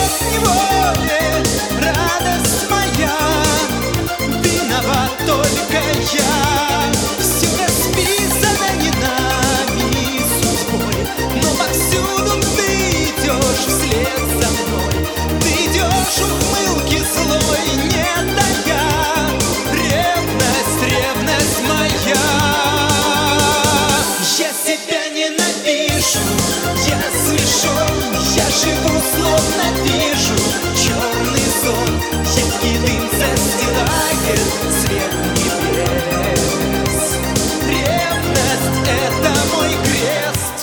неволе, радость моя, виноват только я. Все расписано не нами судьбой, но повсюду ты идешь вслед за мной. Ты идешь ухмылки злой, не тая. Ревность, ревность моя. Я себя ненавижу, я смешон, я живу, словно вижу черный сон. Едкий дым застилает свет небес. Ревность — это мой крест.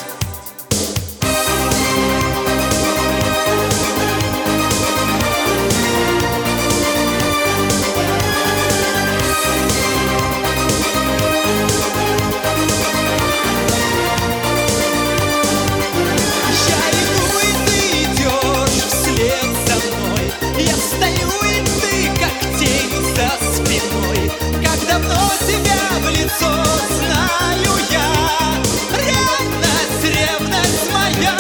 Я стою, и ты, как тень за спиной. Как давно тебя в лицо знаю я. Ревность, ревность моя.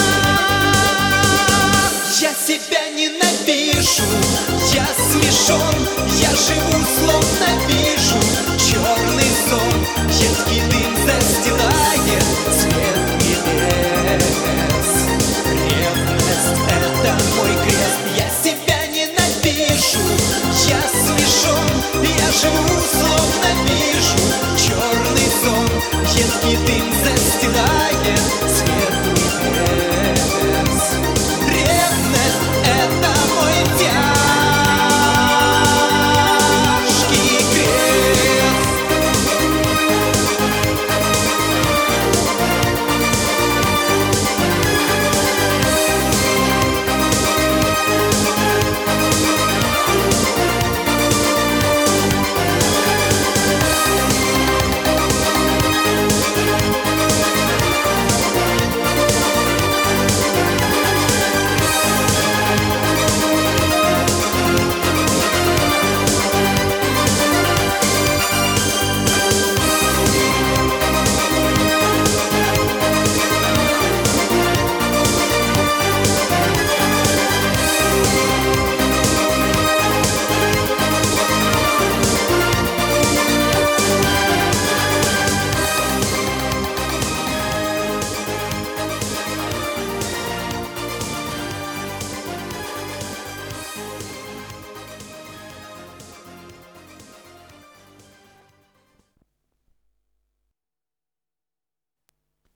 Я себя ненавижу, я смешон, я живу, словно вижу черный сон. Едкий